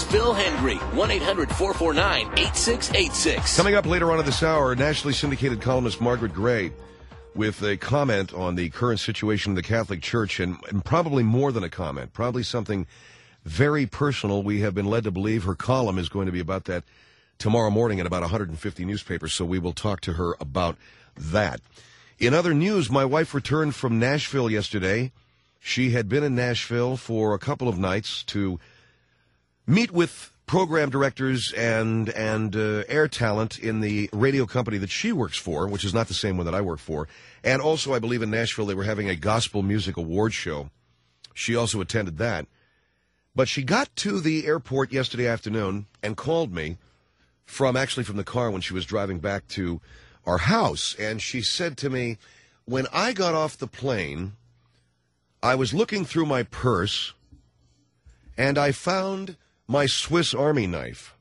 Here's Phil Hendry, 1-800-449-8686. Coming up later on in this hour, nationally syndicated columnist Margaret Gray with a comment on the current situation in the Catholic Church, and probably more than a comment, probably something very personal. We have been led to believe her column is going to be about that tomorrow morning in about 150 newspapers, so we will talk to her about that. In other news, my wife returned from Nashville yesterday. She had been in Nashville for a couple of nights to meet with program directors and air talent in the radio company that she works for, which is not the same one that I work for. And also, I believe in Nashville they were having a gospel music award show. She also attended that. But she got to the airport yesterday afternoon and called me from the car when she was driving back to our house. And she said to me, when I got off the plane, I was looking through my purse and I found my Swiss Army knife.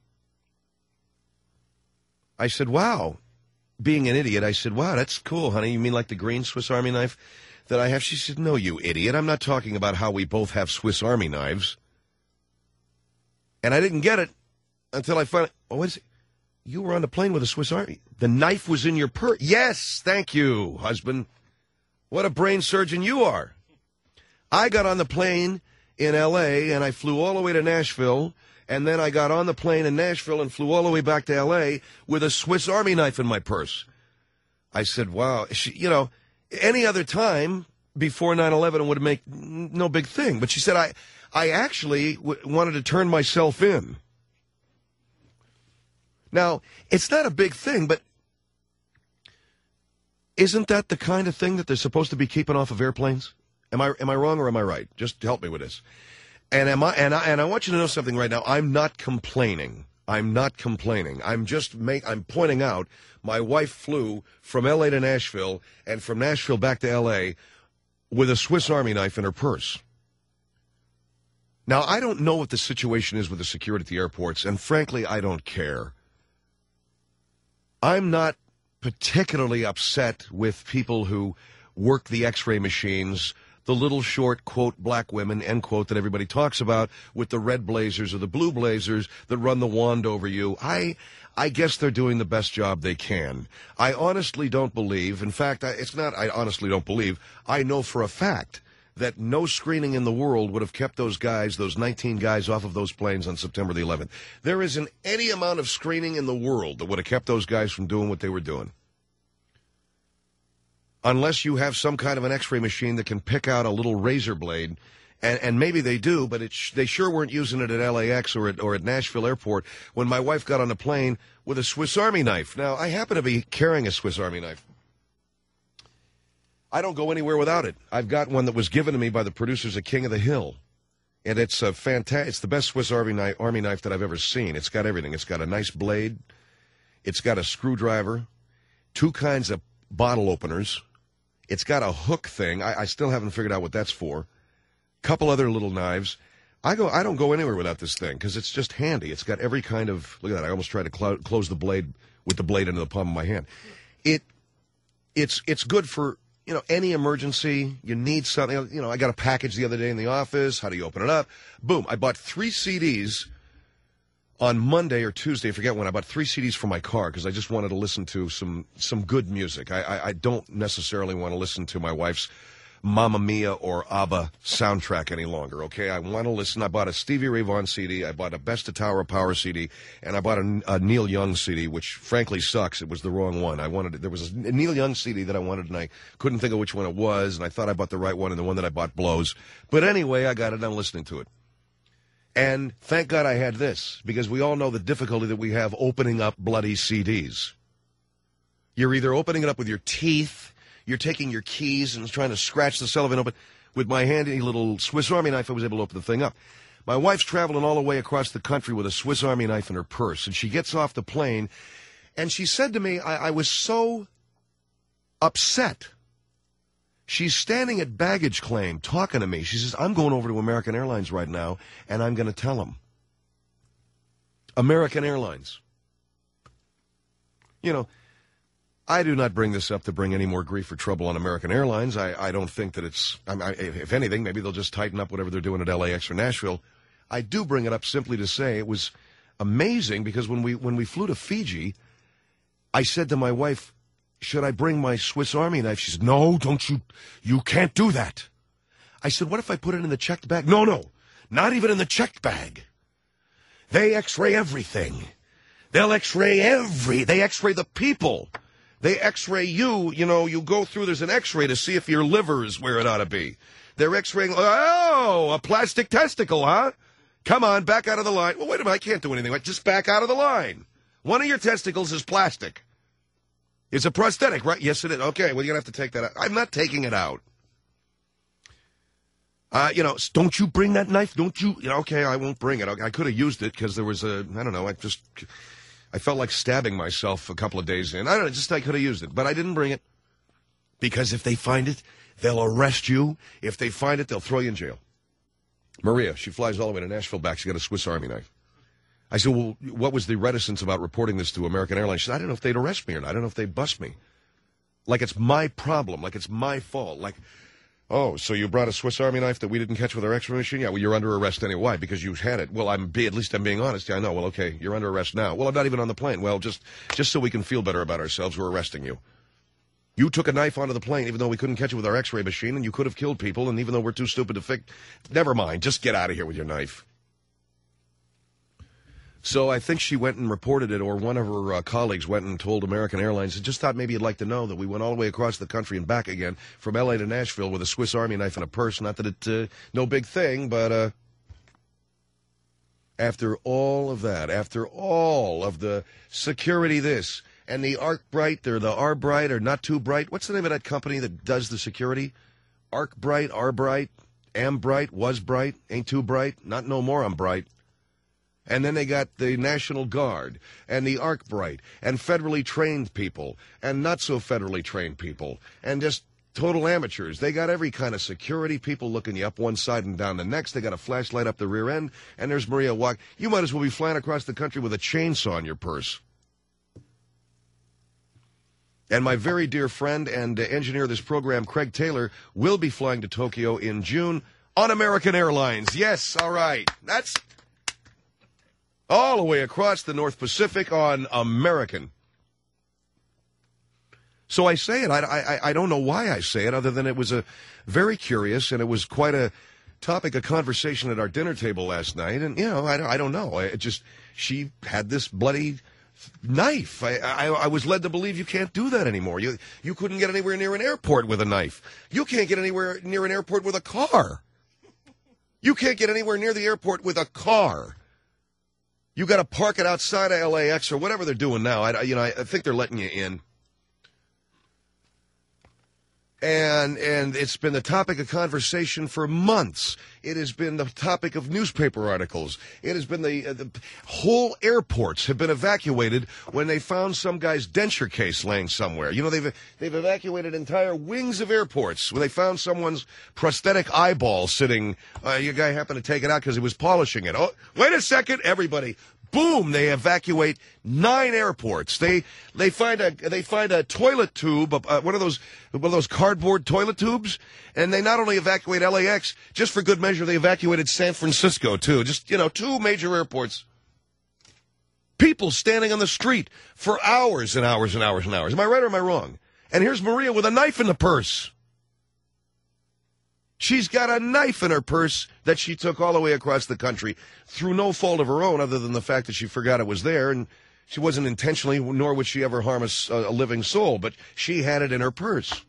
I said, wow. Being an idiot, I said, wow, that's cool, honey. You mean like the green Swiss Army knife that I have? She said, no, you idiot. I'm not talking about how we both have Swiss Army knives. And I didn't get it until I found it. Oh, what is it? You were on the plane with a Swiss Army. The knife was in your purse. Yes, thank you, husband. What a brain surgeon you are. I got on the plane in L.A., and I flew all the way to Nashville, and then I got on the plane in Nashville and flew all the way back to L.A. with a Swiss Army knife in my purse. I said, wow. Any other time before 9/11 it would make no big thing. But she said, I actually wanted to turn myself in. Now, it's not a big thing, but isn't that the kind of thing that they're supposed to be keeping off of airplanes? Am I wrong or am I right? Just help me with this. And I want you to know something right now. I'm not complaining. I'm pointing out my wife flew from L.A. to Nashville and from Nashville back to L.A. with a Swiss Army knife in her purse. Now, I don't know what the situation is with the security at the airports, and frankly, I don't care. I'm not particularly upset with people who work the X-ray machines, the little short, quote, black women, end quote, that everybody talks about with the red blazers or the blue blazers that run the wand over you. I guess they're doing the best job they can. I honestly don't believe, in fact, I honestly don't believe, I know for a fact that no screening in the world would have kept those 19 guys off of those planes on September the 11th. There isn't any amount of screening in the world that would have kept those guys from doing what they were doing. Unless you have some kind of an X-ray machine that can pick out a little razor blade, and maybe they do, but they sure weren't using it at LAX or at Nashville Airport when my wife got on the plane with a Swiss Army knife. Now, I happen to be carrying a Swiss Army knife. I don't go anywhere without it. I've got one that was given to me by the producers of King of the Hill, and it's it's the best Swiss Army knife that I've ever seen. It's got everything. It's got a nice blade. It's got a screwdriver, 2 kinds of bottle openers. It's got a hook thing. I still haven't figured out what that's for. Couple other little knives. I don't go anywhere without this thing because it's just handy. It's got every kind of, look at that. I almost tried to close the blade with the blade into the palm of my hand. It's good for, any emergency. You need something. I got a package the other day in the office. How do you open it up? Boom. I bought 3 CDs on Monday or Tuesday, I forget when. I bought 3 CDs for my car because I just wanted to listen to some good music. I don't necessarily want to listen to my wife's Mamma Mia or ABBA soundtrack any longer, okay? I want to listen. I bought a Stevie Ray Vaughan CD, I bought a Best of Tower of Power CD, and I bought a Neil Young CD, which frankly sucks. It was the wrong one. There was a Neil Young CD that I wanted, and I couldn't think of which one it was, and I thought I bought the right one, and the one that I bought blows. But anyway, I got it, and I'm listening to it. And thank God I had this, because we all know the difficulty that we have opening up bloody CDs. You're either opening it up with your teeth, you're taking your keys and trying to scratch the cellophane open. With my handy little Swiss Army knife, I was able to open the thing up. My wife's traveling all the way across the country with a Swiss Army knife in her purse, and she gets off the plane, and she said to me, I was so upset. She's standing at baggage claim talking to me. She says, I'm going over to American Airlines right now, and I'm going to tell them. American Airlines. I do not bring this up to bring any more grief or trouble on American Airlines. I don't think that if anything, maybe they'll just tighten up whatever they're doing at LAX or Nashville. I do bring it up simply to say it was amazing because when we flew to Fiji, I said to my wife, should I bring my Swiss Army knife? She said, no, don't you. You can't do that. I said, what if I put it in the checked bag? No, not even in the checked bag. They x-ray everything. They'll x-ray they x-ray the people. They x-ray you. You know, you go through, there's an x-ray to see if your liver is where it ought to be. They're x-raying, oh, a plastic testicle, huh? Come on, back out of the line. Well, wait a minute, I can't do anything. Just back out of the line. One of your testicles is plastic. It's a prosthetic, right? Yes, it is. Okay, well, you're going to have to take that out. I'm not taking it out. Don't you bring that knife? Don't you? Okay, I won't bring it. I could have used it because there was I don't know, I felt like stabbing myself a couple of days in. I don't know, I could have used it. But I didn't bring it because if they find it, they'll arrest you. If they find it, they'll throw you in jail. Maria, she flies all the way to Nashville back. She got a Swiss Army knife. I said, well, what was the reticence about reporting this to American Airlines? She said, I don't know if they'd arrest me or not. I don't know if they'd bust me. Like it's my problem. Like it's my fault. Like, oh, so you brought a Swiss Army knife that we didn't catch with our X-ray machine? Yeah, well, you're under arrest anyway. Why? Because you had it. Well, at least I'm being honest. Yeah, I know. Well, okay, you're under arrest now. Well, I'm not even on the plane. Well, just so we can feel better about ourselves, we're arresting you. You took a knife onto the plane, even though we couldn't catch it with our X-ray machine, and you could have killed people, and even though we're too stupid to fix, never mind. Just get out of here with your knife. So I think she went and reported it, or one of her colleagues went and told American Airlines, and just thought maybe you'd like to know that we went all the way across the country and back again from L.A. to Nashville with a Swiss Army knife in a purse. Not that it, no big thing, but after all of that, after all of the security this, and the Arc-Bright, or the R-Bright, or Not Too Bright, what's the name of that company that does the security? Arc-Bright, R-Bright, Am-Bright, Was Bright, Ain't Too Bright, Not No More I'm Bright. And then they got the National Guard, and the Arc-Bright, and federally trained people, and not so federally trained people, and just total amateurs. They got every kind of security, people looking you up one side and down the next. They got a flashlight up the rear end, and there's Maria walk. You might as well be flying across the country with a chainsaw in your purse. And my very dear friend and engineer of this program, Craig Taylor, will be flying to Tokyo in June on American Airlines. Yes, all right. That's all the way across the North Pacific on American. So I say it. I don't know why I say it, other than it was a very curious, and it was quite a topic of conversation at our dinner table last night. And, I don't know. She had this bloody knife. I was led to believe you can't do that anymore. You couldn't get anywhere near an airport with a knife. You can't get anywhere near an airport with a car. You can't get anywhere near the airport with a car. You got to park it outside of LAX or whatever they're doing now. I think they're letting you in. And it's been the topic of conversation for months. It has been the topic of newspaper articles. It has been the whole airports have been evacuated when they found some guy's denture case laying somewhere. They've evacuated entire wings of airports where they found someone's prosthetic eyeball sitting. Your guy happened to take it out because he was polishing it. Oh, wait a second, everybody. Boom! They evacuate 9 airports. They find a toilet tube, one of those cardboard toilet tubes, and they not only evacuate LAX, just for good measure, they evacuated San Francisco too. Just 2 major airports. People standing on the street for hours and hours and hours and hours. Am I right or am I wrong? And here's Maria with a knife in the purse. She's got a knife in her purse that she took all the way across the country through no fault of her own, other than the fact that she forgot it was there, and she wasn't intentionally, nor would she ever harm a living soul, but she had it in her purse.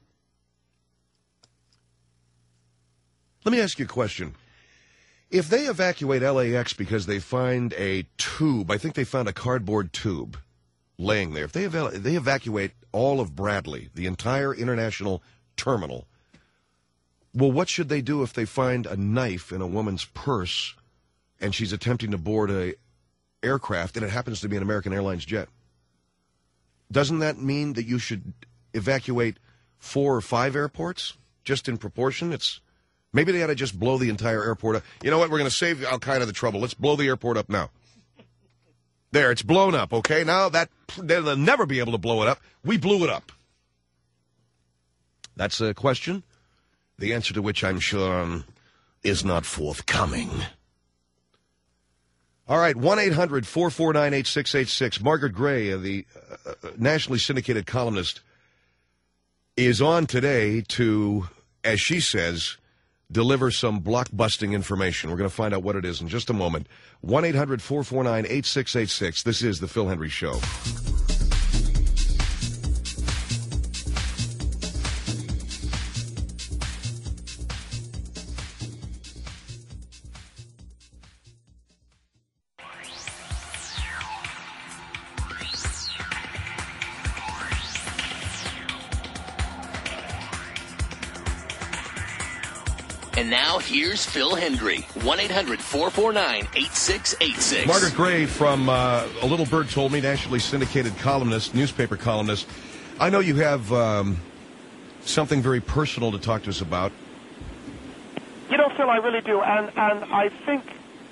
Let me ask you a question. If they evacuate LAX because they find a tube, I think they found a cardboard tube laying there. If they evacuate all of Bradley, the entire international terminal, well, what should they do if they find a knife in a woman's purse and she's attempting to board a aircraft and it happens to be an American Airlines jet? Doesn't that mean that you should evacuate 4 or 5 airports just in proportion? Maybe they ought to just blow the entire airport up. You know what? We're going to save Al-Qaeda the trouble. Let's blow the airport up now. There, it's blown up, okay? Now they'll never be able to blow it up. We blew it up. That's a question, the answer to which I'm sure is not forthcoming. All right, 1-800-449-8686. Margaret Gray, the nationally syndicated columnist, is on today to, as she says, deliver some blockbusting information. We're going to find out what it is in just a moment. 1-800-449-8686. This is The Phil Hendrie Show. And now here's Phil Hendrie, 1-800-449-8686. Margaret Gray from A Little Bird Told Me, nationally syndicated columnist, newspaper columnist. I know you have something very personal to talk to us about. You know, Phil, I really do, and I think...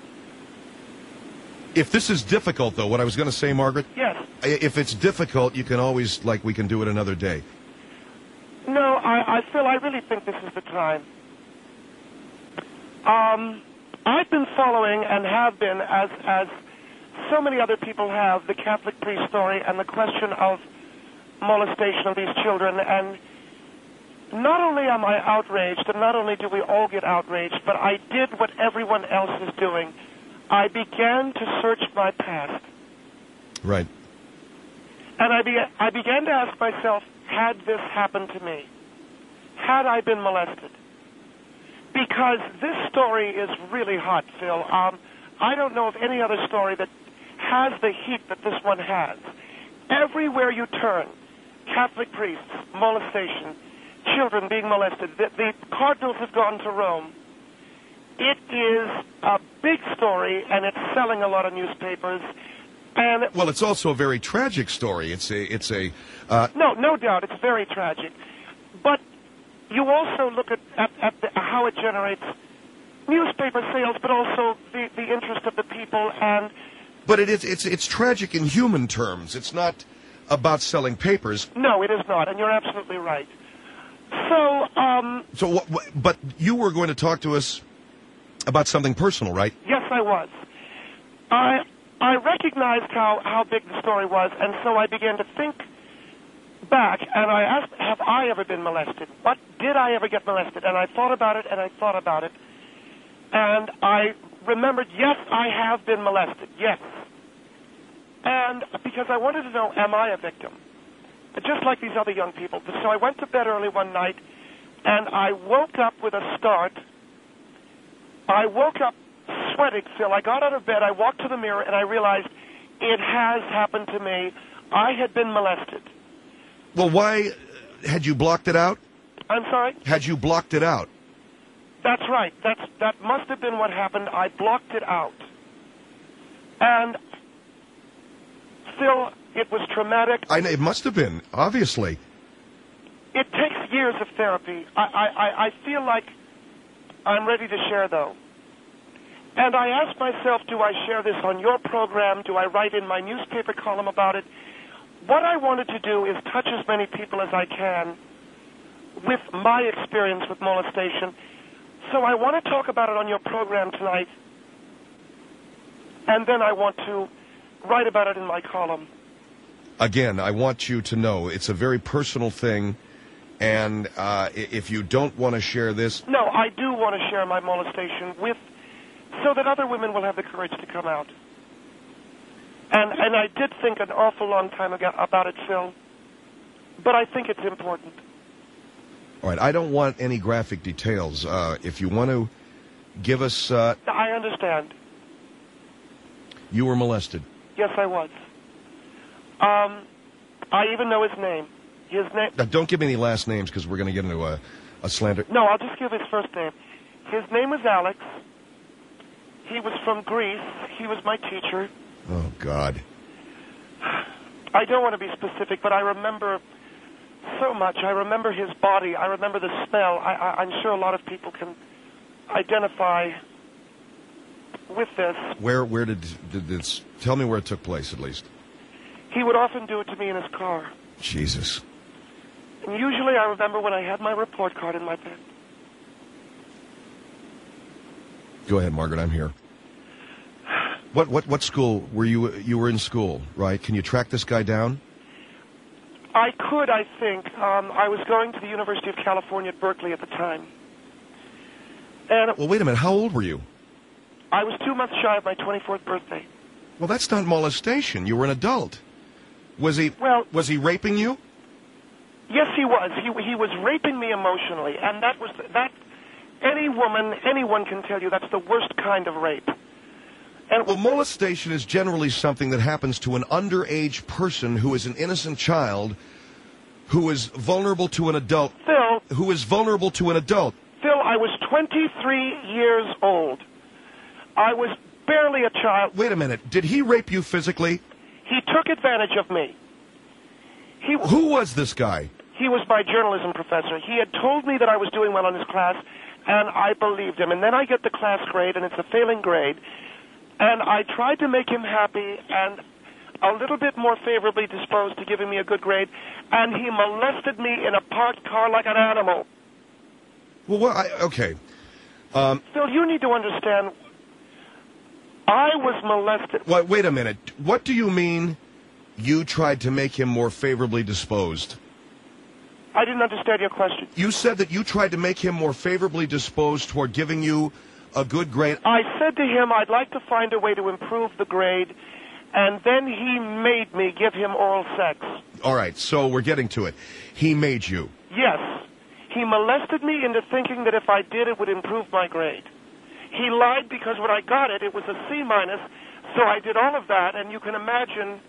If this is difficult, though, what I was going to say, Margaret? Yes. If it's difficult, you can always, we can do it another day. No, Phil, I really think this is the time. I've been following and have been, as so many other people have, the Catholic priest story and the question of molestation of these children. And not only am I outraged, and not only do we all get outraged, but I did what everyone else is doing. I began to search my past. Right. And I began to ask myself, had this happened to me? Had I been molested? Because this story is really hot, Phil. I don't know of any other story that has the heat that this one has. Everywhere you turn, Catholic priests, molestation, children being molested. The cardinals have gone to Rome. It is a big story, and it's selling a lot of newspapers. And well, it's also a very tragic story. No doubt, it's very tragic. But you also look at how it generates newspaper sales, but also the interest of the people. But it's tragic in human terms. It's not about selling papers. No, it is not, and you're absolutely right. But you were going to talk to us about something personal, right? Yes, I was. I recognized how big the story was, and so I began to think back, and I asked, have I ever been molested? What did I ever get molested? And I thought about it, and I thought about it, and I remembered, yes, I have been molested, yes. And because I wanted to know, am I a victim? Just like these other young people. So I went to bed early one night, and I woke up with a start. I woke up sweating, Phil. I got out of bed, I walked to the mirror, and I realized it has happened to me. I had been molested. Well, why had you blocked it out? I'm sorry? Had you blocked it out? That's right. That must have been what happened. I blocked it out. And still, it was traumatic. It must have been, obviously. It takes years of therapy. I feel like I'm ready to share, though. And I asked myself, do I share this on your program? Do I write in my newspaper column about it? What I wanted to do is touch as many people as I can with my experience with molestation. So I want to talk about it on your program tonight, and then I want to write about it in my column. Again, I want you to know it's a very personal thing, and if you don't want to share this... No, I do want to share my molestation so that other women will have the courage to come out. And I did think an awful long time ago about it, Phil, but I think it's important. All right, I don't want any graphic details. If you want to give us... I understand. You were molested. Yes, I was. I even know his name. His name... Now, don't give me any last names, because we're going to get into a slander... No, I'll just give his first name. His name was Alex. He was from Greece. He was my teacher. Oh, God. I don't want to be specific, but I remember so much. I remember his body. I remember the smell. I'm sure a lot of people can identify with this. Where did this... Tell me where it took place, at least. He would often do it to me in his car. Jesus. And usually I remember when I had my report card in my bed. Go ahead, Margaret, I'm here. What school were you? You were in school, right? Can you track this guy down? I could, I think. I was going to the University of California at Berkeley at the time. And Well, wait a minute. How old were you? I was 2 months shy of my 24th birthday. Well, that's not molestation. You were an adult. Was he? Well- was he raping you? Yes, he was. He was raping me emotionally, and that. Anyone can tell you that's the worst kind of rape. And Well, molestation is generally something that happens to an underage person who is an innocent child, who is vulnerable to an adult. Phil, Who is vulnerable to an adult. Phil, I was 23 years old. I was barely a child. Wait a minute. Did he rape you physically? He took advantage of me. Who was this guy? He was my journalism professor. He had told me that I was doing well in his class, and I believed him. And then I get the class grade, and it's a failing grade. And I tried to make him happy and a little bit more favorably disposed to giving me a good grade, and he molested me in a parked car like an animal. Well, okay. Phil, you need to understand, I was molested. Wait a minute. What do you mean you tried to make him more favorably disposed? I didn't understand your question. You said that you tried to make him more favorably disposed toward giving you a good grade. I said to him, I'd like to find a way to improve the grade, and then he made me give him oral sex. All right, so we're getting to it. He made you. Yes. He molested me into thinking that if I did, it would improve my grade. He lied because when I got it, it was a C-, so I did all of that, and you can imagine...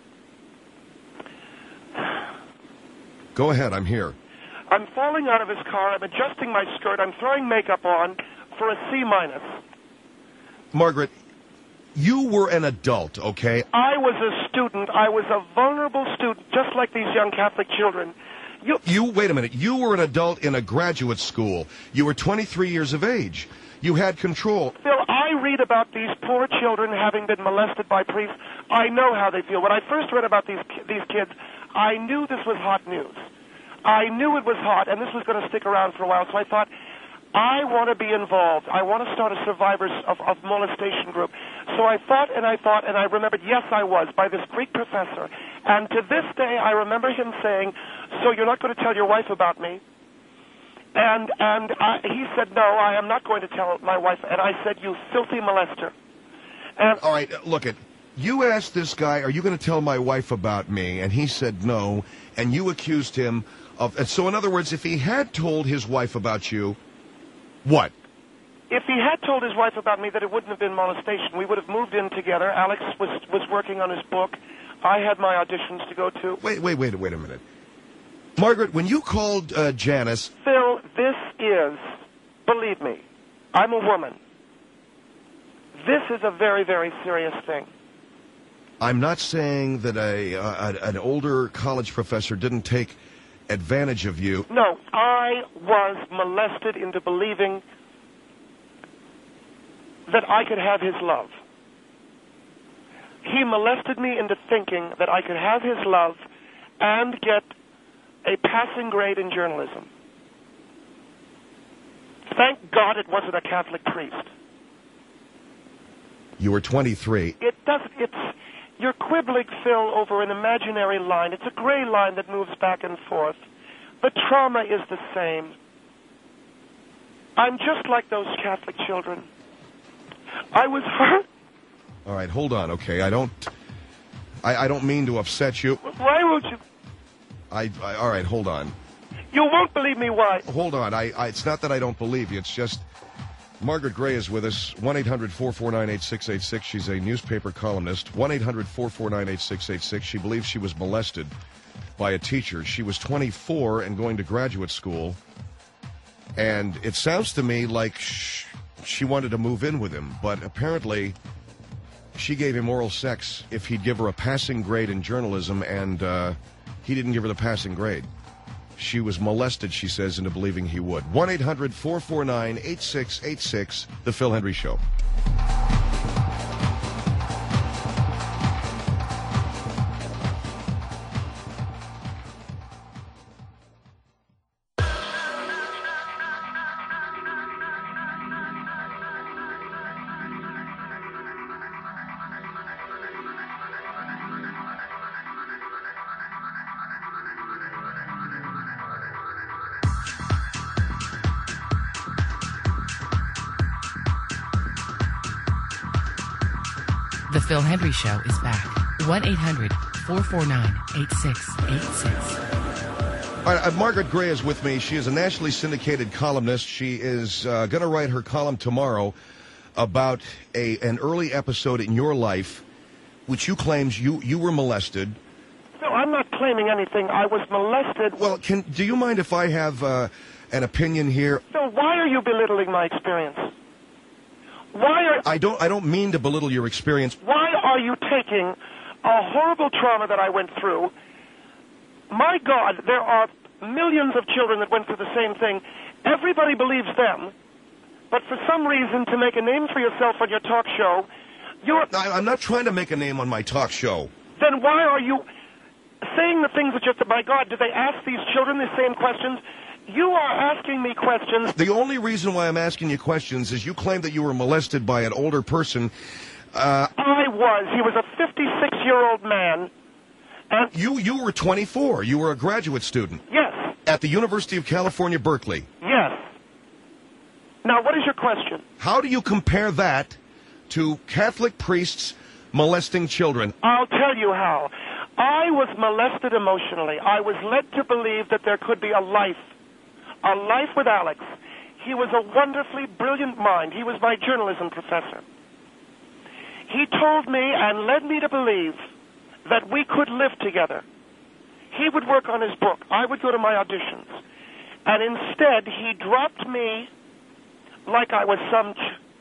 Go ahead, I'm here. I'm falling out of his car, I'm adjusting my skirt, I'm throwing makeup on for a C-. Margaret, you were an adult, okay? I was a student. I was a vulnerable student, just like these young Catholic children. You wait a minute. You were an adult in a graduate school. You were 23 years of age. You had control. Phil, I read about these poor children having been molested by priests. I know how they feel. When I first read about these kids, I knew this was hot news. I knew it was hot, and this was going to stick around for a while, so I thought, I want to be involved. I want to start a survivors of molestation group. So I thought, and I remembered, yes, I was, by this Greek professor. And to this day, I remember him saying, so you're not going to tell your wife about me? And he said, no, I am not going to tell my wife. And I said, you filthy molester. And all right, look it. You asked this guy, are you going to tell my wife about me? And he said no, and you accused him of... And so in other words, if he had told his wife about you, what? If he had told his wife about me, that it wouldn't have been molestation. We would have moved in together. Alex was working on his book. I had my auditions to go to. Wait a minute. Margaret, when you called Janice... Phil, this is, believe me, I'm a woman. This is a very, very serious thing. I'm not saying that an older college professor didn't take advantage of you. No, I was molested into believing that I could have his love. He molested me into thinking that I could have his love and get a passing grade in journalism. Thank God it wasn't a Catholic priest. You were 23. You're quibbling, Phil, over an imaginary line. It's a gray line that moves back and forth. The trauma is the same. I'm just like those Catholic children. I was hurt. All right, hold on, okay? I don't mean to upset you. Why won't you? All right, hold on. You won't believe me why. Hold on. It's not that I don't believe you. It's just Margaret Gray is with us. 1-800-449-8686. She's a newspaper columnist. 1-800-449-8686. She believes she was molested by a teacher. She was 24 and going to graduate school. And it sounds to me like she wanted to move in with him, but apparently she gave him oral sex if he'd give her a passing grade in journalism, and he didn't give her the passing grade. She was molested, she says, into believing he would. 1-800-449-8686, The Phil Hendrie Show. Phil Hendry Show is back. 1-800-449-8686. All right, Margaret Gray is with me. She is a nationally syndicated columnist. She is going to write her column tomorrow about an early episode in your life, which you claims you were molested. No, I'm not claiming anything. I was molested. Well, do you mind if I have an opinion here? So why are you belittling my experience? I don't mean to belittle your experience. Why are you taking a horrible trauma that I went through? My God, there are millions of children that went through the same thing. Everybody believes them, but for some reason, to make a name for yourself on your talk show, I'm not trying to make a name on my talk show. Then why are you saying the things that my God, do they ask these children the same questions? You are asking me questions. The only reason why I'm asking you questions is you claim that you were molested by an older person. I was. He was a 56-year-old man. And You were 24. You were a graduate student. Yes. At the University of California, Berkeley. Yes. Now, what is your question? How do you compare that to Catholic priests molesting children? I'll tell you how. I was molested emotionally. I was led to believe that there could be a life with Alex. He was a wonderfully brilliant mind. He was my journalism professor. He told me and led me to believe that we could live together. He would work on his book. I would go to my auditions. And instead, he dropped me like I was some...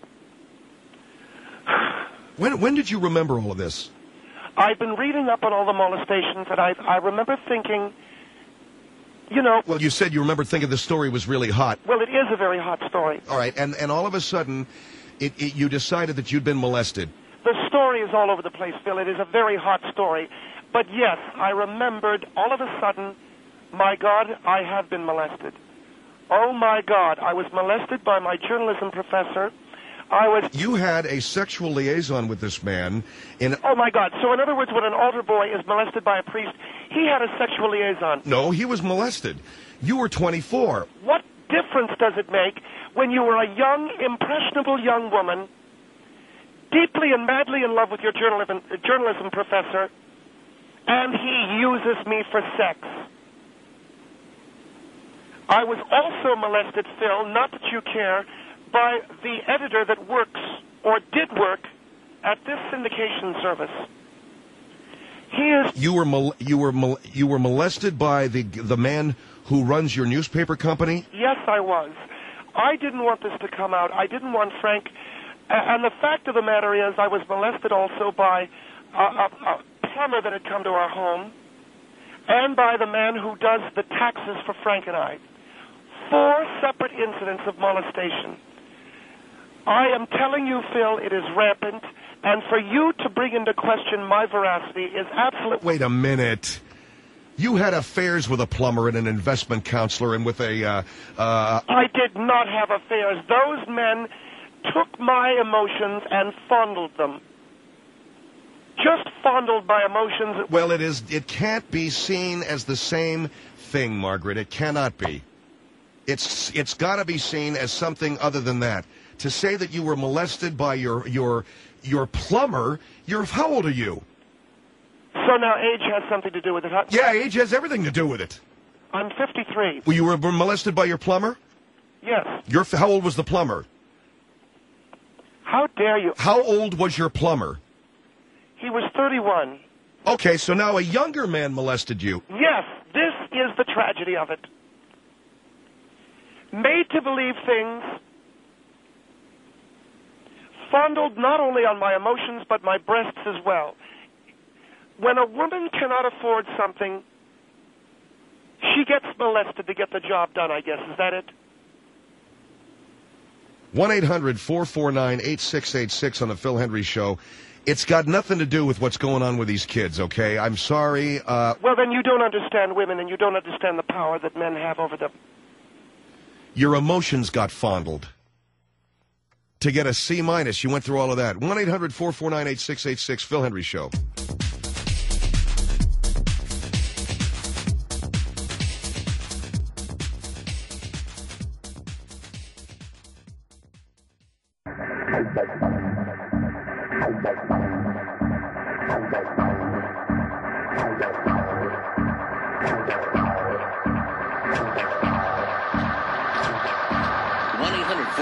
When did you remember all of this? I've been reading up on all the molestations, and I remember thinking, Well, you said you remember thinking the story was really hot. Well, it is a very hot story. All right, and all of a sudden, you decided that you'd been molested. The story is all over the place, Phil. It is a very hot story. But yes, I remembered all of a sudden, my God, I have been molested. Oh, my God, I was molested by my journalism professor. You had a sexual liaison with this man Oh, my God. So, in other words, when an altar boy is molested by a priest, he had a sexual liaison. No, he was molested. You were 24. What difference does it make when you were a young, impressionable young woman, deeply and madly in love with your journalism professor, and he uses me for sex? I was also molested, Phil, not that you care, by the editor that works, or did work, at this syndication service. You were molested by the man who runs your newspaper company? Yes, I was. I didn't want this to come out. I didn't want Frank. And the fact of the matter is, I was molested also by a plumber that had come to our home, and by the man who does the taxes for Frank and I. 4 separate incidents of molestation. I am telling you, Phil, it is rampant, and for you to bring into question my veracity is absolute... Wait a minute. You had affairs with a plumber and an investment counselor and with a... I did not have affairs. Those men took my emotions and fondled them. Just fondled my emotions. Well, it can't be seen as the same thing, Margaret. It cannot be. It's got to be seen as something other than that. To say that you were molested by your plumber, how old are you? So now age has something to do with it, huh? Yeah, age has everything to do with it. I'm 53. Well, you were molested by your plumber? Yes. How old was the plumber? How dare you? How old was your plumber? He was 31. Okay, so now a younger man molested you. Yes, this is the tragedy of it. Made to believe things, fondled not only on my emotions, but my breasts as well. When a woman cannot afford something, she gets molested to get the job done, I guess. Is that it? 1-800-449-8686 on the Phil Hendry Show. It's got nothing to do with what's going on with these kids, okay? I'm sorry. Well, then you don't understand women, and you don't understand the power that men have over them. Your emotions got fondled. To get a C-, you went through all of that. 1-800-449-8686, Phil Hendry Show.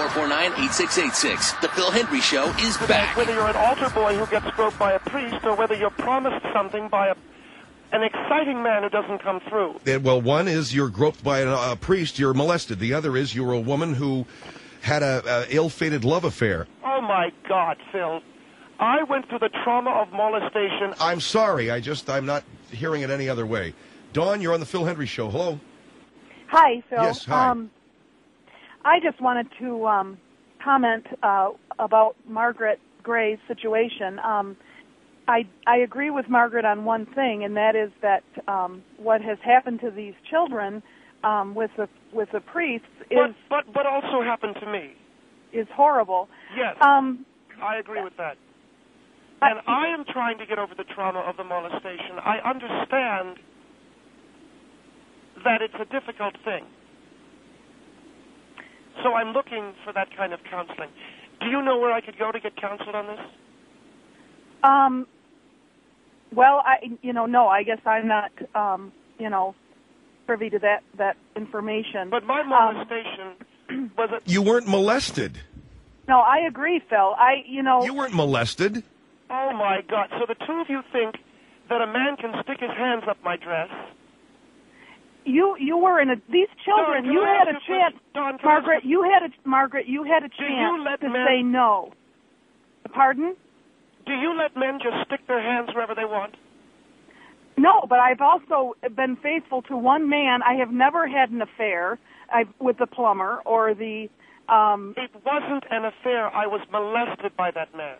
449-8686. The Phil Hendry Show is back. Whether you're an altar boy who gets groped by a priest or whether you're promised something by an exciting man who doesn't come through. Well, one is you're groped by a priest, you're molested. The other is you're a woman who had a ill-fated love affair. Oh, my God, Phil. I went through the trauma of molestation. I'm sorry. I'm not hearing it any other way. Dawn, you're on the Phil Hendry Show. Hello. Hi, Phil. Yes, hi. I just wanted to comment about Margaret Gray's situation. I agree with Margaret on one thing, and that is that what has happened to these children with the priests is but also happened to me. Is horrible. Yes, I agree with that. And I am trying to get over the trauma of the molestation. I understand that it's a difficult thing. So I'm looking for that kind of counseling. Do you know where I could go to get counseled on this? Well, no, I guess I'm not, privy to that information. But my molestation was a... You weren't molested. No, I agree, Phil. You weren't molested. Oh, my God. So the two of you think that a man can stick his hands up my dress? You were in these children. Don, you had a chance, Don, Margaret. You had a chance to say no. Pardon? Do you let men just stick their hands wherever they want? No, but I've also been faithful to one man. I have never had an affair with the plumber or the. It wasn't an affair. I was molested by that man.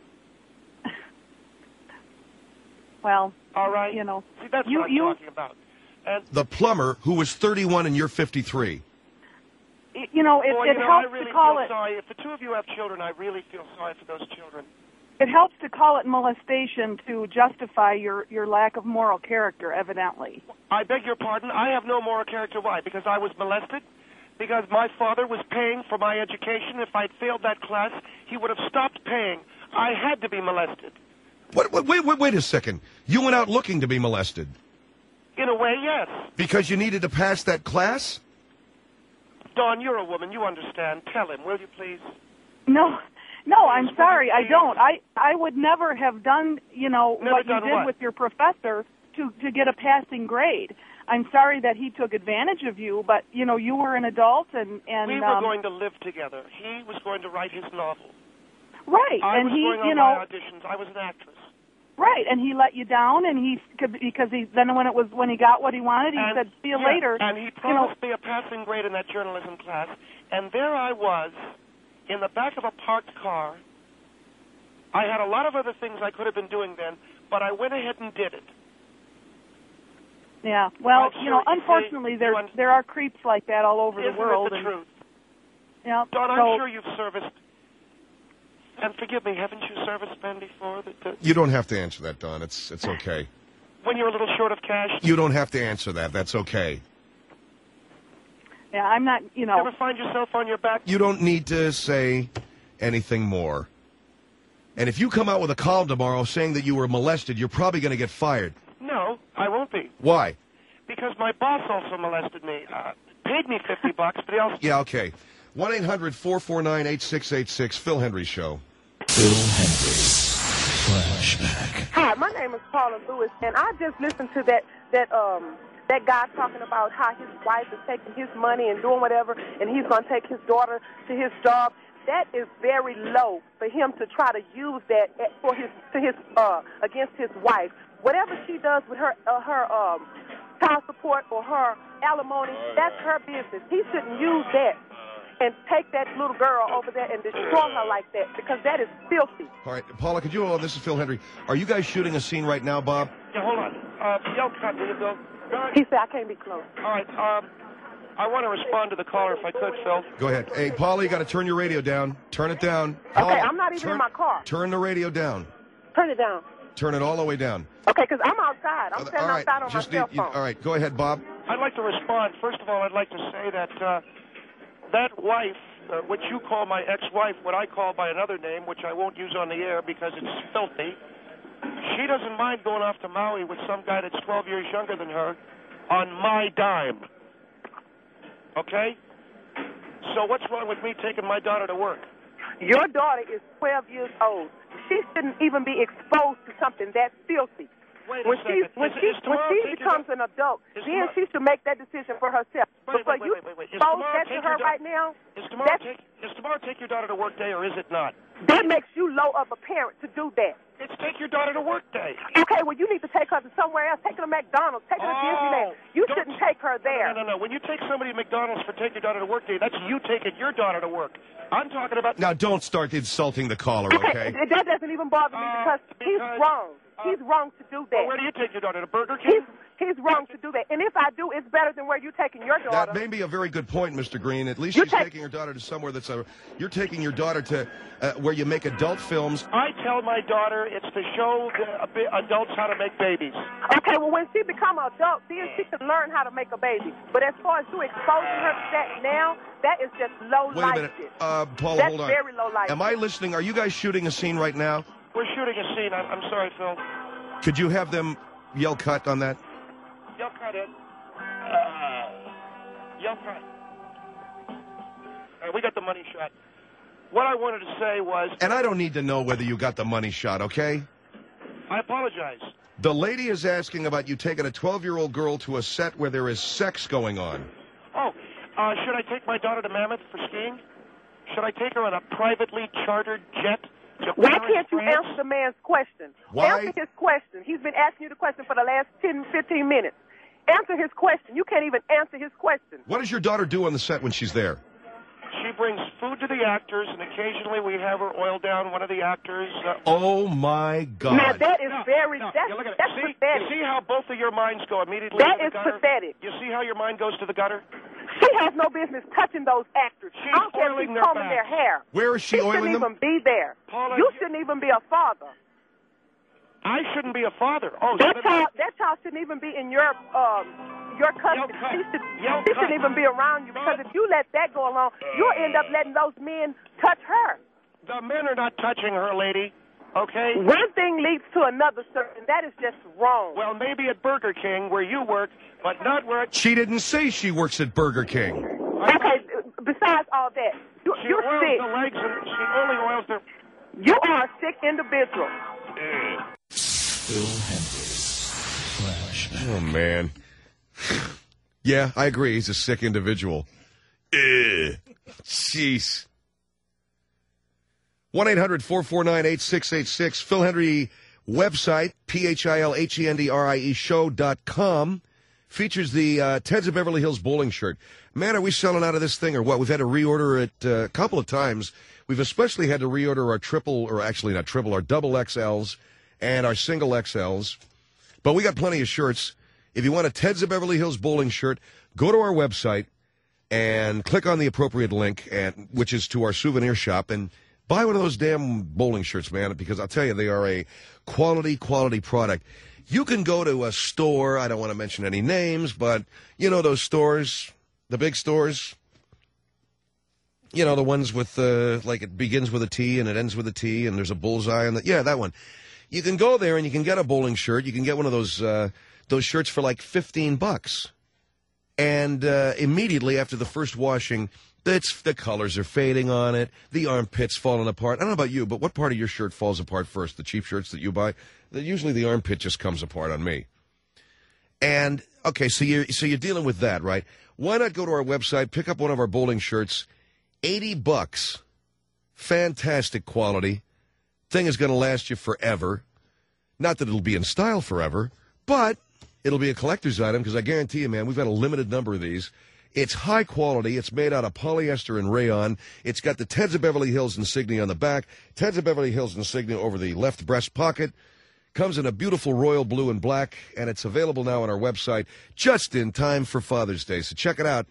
Well, all right. See, that's what I'm talking about. And the plumber, who was 31 and you're 53. It helps I really to call feel it. Sorry. If the two of you have children, I really feel sorry for those children. It helps to call it molestation to justify your lack of moral character, evidently. I beg your pardon. I have no moral character. Why? Because I was molested? Because my father was paying for my education. If I'd failed that class, he would have stopped paying. I had to be molested. Wait a second. You went out looking to be molested? In a way, yes. Because you needed to pass that class? Dawn, you're a woman. You understand. Tell him, will you please? No, I'm sorry. I don't. I would never have done, what you did with your professor to get a passing grade. I'm sorry that he took advantage of you, but, you were an adult and we were going to live together. He was going to write his novel. Right. I was going on my auditions. I was an actress. Right, and he let you down, and because when he got what he wanted, he said, "See you later." And he promised me a passing grade in that journalism class, and there I was, in the back of a parked car. I had a lot of other things I could have been doing then, but I went ahead and did it. Yeah, well, unfortunately, there are creeps like that all over the world. Isn't it the truth? Yeah. Don, I'm sure you've serviced. And forgive me, haven't you serviced men before? You don't have to answer that, Don. It's okay. When you're a little short of cash? You don't have to answer that. That's okay. Yeah, I'm not, You ever find yourself on your back? You don't need to say anything more. And if you come out with a column tomorrow saying that you were molested, you're probably going to get fired. No, I won't be. Why? Because my boss also molested me. Paid me $50, but he also... Yeah, okay. 1-800-449-8686, Phil Hendry Show. Phil Hendry Flashback. Hi, my name is Paula Lewis, and I just listened to that guy talking about how his wife is taking his money and doing whatever, and he's going to take his daughter to his job. That is very low for him to try to use that against his wife. Whatever she does with her child support or her alimony, that's her business. He shouldn't use that and take that little girl over there and destroy her like that, because that is filthy. All right, Paula, could you hold on? This is Phil Hendry. Are you guys shooting a scene right now, Bob? Yeah, hold on. Yell cut, will you, Bill? He said, I can't be close. All right, I want to respond to the caller if I could, Phil. Go ahead. Hey, Paula, you got to turn your radio down. Turn it down. Okay, I'm not even in my car. Turn the radio down. Turn it down. Turn it all the way down. Okay, because I'm outside. I'm standing outside on my cell phone. All right, go ahead, Bob. I'd like to respond. First of all, I'd like to say that that wife, which you call my ex-wife, what I call by another name, which I won't use on the air because it's filthy, she doesn't mind going off to Maui with some guy that's 12 years younger than her on my dime. Okay? So what's wrong with me taking my daughter to work? Your daughter is 12 years old. She shouldn't even be exposed to something that filthy. Wait a When she second. becomes an adult, then she should make that decision for herself. Wait. But for you Is expose tomorrow that to take her your right now, Is tomorrow take your daughter to work day, or is it not? that makes you low of a parent to do that. It's take your daughter to work day. Okay, well, you need to take her to somewhere else. Take her to McDonald's. Take her to Disneyland. You don't- shouldn't take her there. No. When you take somebody to McDonald's for take your daughter to work day, that's you taking your daughter to work. I'm talking about... Now, don't start insulting the caller, okay? That doesn't even bother me because he's wrong. He's wrong to do that. Well, where do you take your daughter? To Burger King? He's wrong to do that. And if I do, it's better than where you're taking your daughter. That may be a very good point, Mr. Green. At least You she's take- taking her daughter to somewhere that's you're taking your daughter to where you make adult films. I tell my daughter it's to show the adults how to make babies. Okay, well, when she become an adult, then she can learn how to make a baby. But as far as you exposing her to that now, that is just low Wait a life minute, shit. Paula, That's hold on. very low life. Am I listening? Are you guys shooting a scene right now? We're shooting a scene. I'm sorry, Phil. Could you have them yell cut on that? Yell cut it. Yell cut. All right, we got the money shot. What I wanted to say was... And I don't need to know whether you got the money shot, okay? I apologize. The lady is asking about you taking a 12-year-old girl to a set where there is sex going on. Oh, should I take my daughter to Mammoth for skiing? Should I take her on a privately chartered jet to Why Paris, can't you France? answer the man's question? Why? Answer his question. He's been asking you the question for the last 10, 15 minutes. Answer his question. You can't even answer his question. What does your daughter do on the set when she's there? She brings food to the actors, and occasionally we have her oil down one of the actors. Oh, my God. Now, that is very, Yeah, that's look at it. that's See, pathetic. you see how both of your minds go immediately That to the is gutter? pathetic. You see how your mind goes to the gutter? She has no business touching those actors. She's I don't care if oiling she's their combing their backs. hair. Where is she She oiling shouldn't them? even be there. Paula, You shouldn't even be a father. I shouldn't be a father. Oh, so That child shouldn't even be in your custody. cut. She Yell shouldn't cut. even be around you because if you let that go along, you'll end up letting those men touch her. the men are not touching her, lady. Okay? One thing leads to another, sir, and that is just wrong. Well, maybe at Burger King where you work, but not where She didn't say she works at Burger King. Okay, besides all that, she you're oils sick. the legs and she only oils the... You are a sick individual. Phil Hendricks. Flashback. Oh, man. Yeah, I agree. He's a sick individual. Jeez. 1-800-449-8686. Phil Hendrie website, PHILHENDRIE show.com, features the Teds of Beverly Hills bowling shirt. Man, are we selling out of this thing or what? We've had to reorder it a couple of times. We've especially had to reorder our triple, or actually not triple, our double XLs and our single XLs. But we got plenty of shirts. If you want a Teds of Beverly Hills bowling shirt, go to our website and click on the appropriate link, which is to our souvenir shop, and buy one of those damn bowling shirts, man, because I'll tell you, they are a quality product. You can go to a store, I don't want to mention any names, but you know those stores, the big stores, you know, the ones with, like it begins with a T and it ends with a T and there's a bullseye on yeah, that one. You can go there and you can get a bowling shirt. You can get one of those shirts for like $15. And immediately after the first washing, the colors are fading on it. The armpit's falling apart. I don't know about you, but what part of your shirt falls apart first? The cheap shirts that you buy? Usually the armpit just comes apart on me. And, okay, so you're dealing with that, right? Why not go to our website, pick up one of our bowling shirts, $80. Fantastic quality. Thing is going to last you forever. Not that it'll be in style forever, but it'll be a collector's item because I guarantee you, man, we've got a limited number of these. It's high quality. It's made out of polyester and rayon. It's got the Teds of Beverly Hills insignia on the back, Teds of Beverly Hills insignia over the left breast pocket. Comes in a beautiful royal blue and black, and it's available now on our website just in time for Father's Day. So check it out,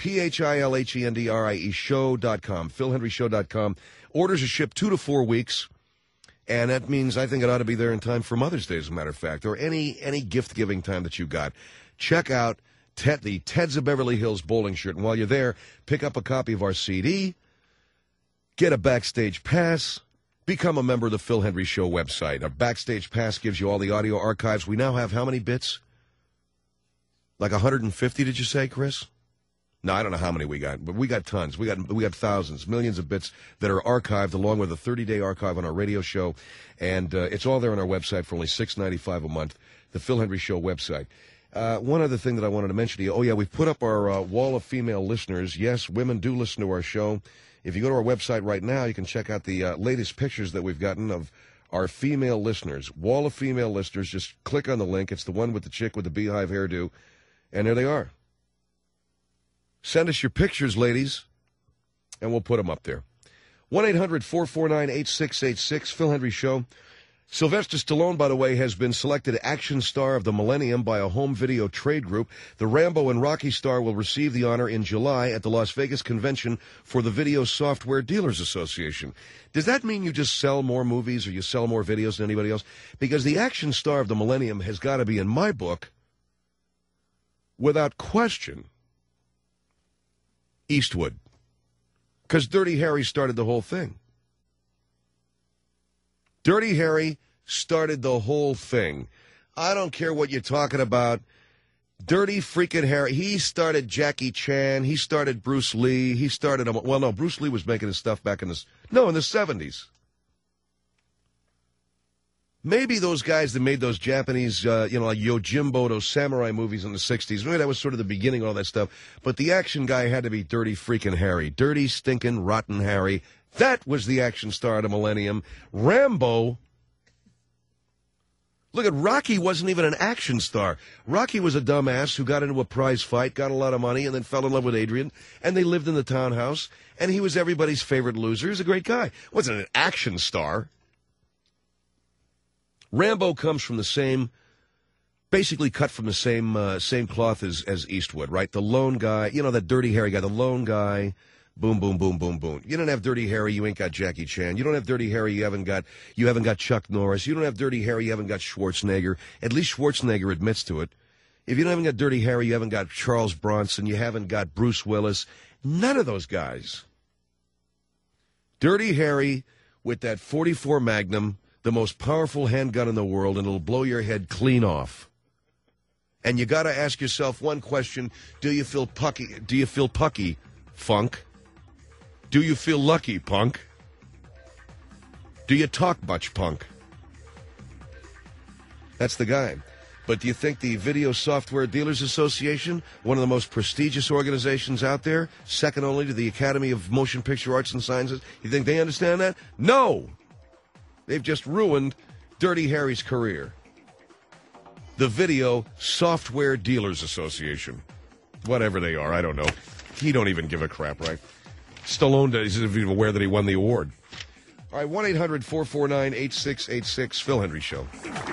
PHILHENDRIE show.com, PhilHenryShow.com. Orders are shipped 2 to 4 weeks, and that means I think it ought to be there in time for Mother's Day, as a matter of fact, or any gift-giving time that you got. Check out the Teds of Beverly Hills bowling shirt, and while you're there, pick up a copy of our CD, get a Backstage Pass, become a member of the Phil Hendrie Show website. Our Backstage Pass gives you all the audio archives. We now have how many bits? Like 150, did you say, Chris? No, I don't know how many we got, but we got tons. We got thousands, millions of bits that are archived, along with a 30-day archive on our radio show, and it's all there on our website for only $6.95 a month. The Phil Hendry Show website. One other thing that I wanted to mention to you. Oh yeah, we've put up our wall of female listeners. Yes, women do listen to our show. If you go to our website right now, you can check out the latest pictures that we've gotten of our female listeners. Wall of female listeners. Just click on the link. It's the one with the chick with the beehive hairdo, and there they are. Send us your pictures, ladies, and we'll put them up there. 1-800-449-8686, Phil Hendry Show. Sylvester Stallone, by the way, has been selected Action Star of the Millennium by a home video trade group. The Rambo and Rocky star will receive the honor in July at the Las Vegas convention for the Video Software Dealers Association. Does that mean you just sell more movies or you sell more videos than anybody else? Because the Action Star of the Millennium has got to be, in my book, without question, Eastwood. Because Dirty Harry started the whole thing. Dirty Harry started the whole thing. I don't care what you're talking about. Dirty freaking Harry. He started Jackie Chan. He started Bruce Lee. He started... Well, no, Bruce Lee was making his stuff back in the 70s. Maybe those guys that made those Japanese, like Yojimbo, those samurai movies in the 60s, maybe that was sort of the beginning of all that stuff. But the action guy had to be Dirty freaking Harry. Dirty, stinking, rotten Harry. That was the action star of the millennium. Rambo. Look at Rocky wasn't even an action star. Rocky was a dumbass who got into a prize fight, got a lot of money, and then fell in love with Adrian, and they lived in the townhouse, and he was everybody's favorite loser. He was a great guy. Wasn't an action star. Rambo comes from the same, basically cut from the same cloth as Eastwood, right? The lone guy, that Dirty Harry guy, the lone guy, boom, boom, boom, boom, boom. You don't have Dirty Harry, you ain't got Jackie Chan. You don't have Dirty Harry, you haven't got Chuck Norris. You don't have Dirty Harry, you haven't got Schwarzenegger. At least Schwarzenegger admits to it. If you haven't got Dirty Harry, you haven't got Charles Bronson, you haven't got Bruce Willis. None of those guys. Dirty Harry with that .44 Magnum, the most powerful handgun in the world, and it'll blow your head clean off. And you got to ask yourself one question: Do you feel pucky? Do you feel pucky, Funk? Do you feel lucky, Punk? Do you talk much, Punk? That's the guy. But do you think the Video Software Dealers Association, one of the most prestigious organizations out there, second only to the Academy of Motion Picture Arts and Sciences, you think they understand that? No! They've just ruined Dirty Harry's career. The Video Software Dealers Association. Whatever they are, I don't know. He don't even give a crap, right? Stallone isn't even aware that he won the award. All right, 1-800-449-8686, Phil Hendry Show.